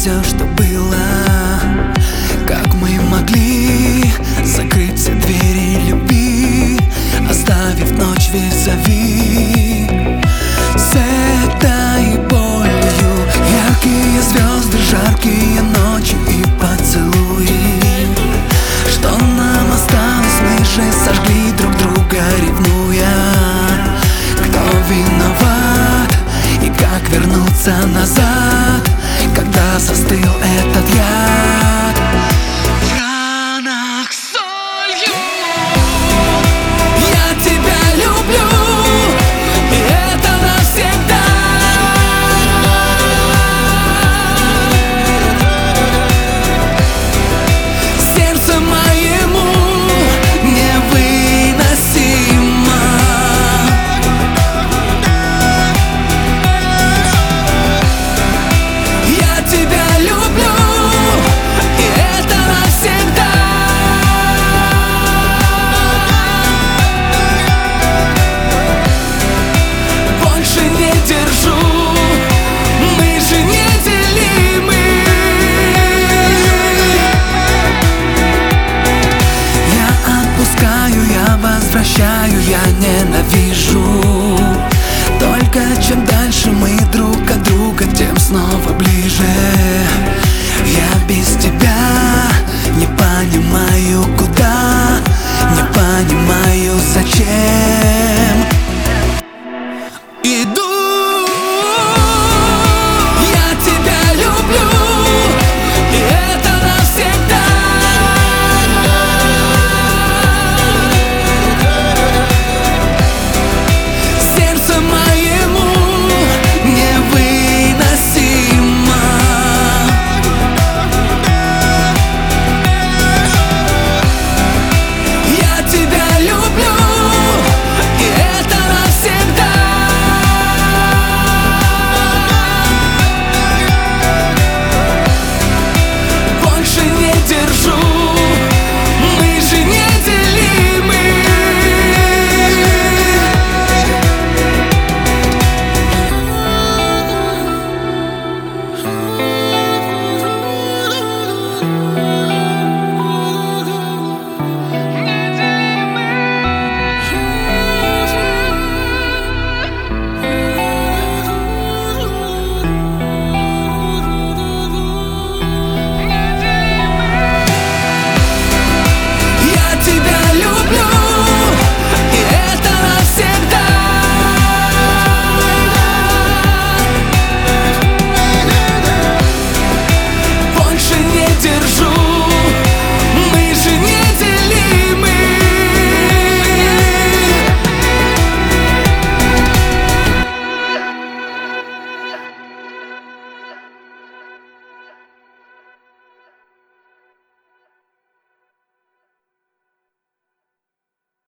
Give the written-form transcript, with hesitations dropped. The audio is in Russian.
все, что было. Как мы могли закрыть все двери любви, оставив ночь визави с этой болью. Яркие звезды, жаркие ночи и поцелуи. Что нам осталось? Мы же сожгли друг друга, ревнуя. Кто виноват и как вернуться назад, когда застыл этот яд в ранах солью? Я тебя люблю, и это навсегда. Сердце моему невыносимо. Я тебя люблю, и это навсегда. Больше не держу, мы же неделимы. Я отпускаю, я возвращаю, я ненавижу. Только чем дальше мы друг от друга, тем снова ближе.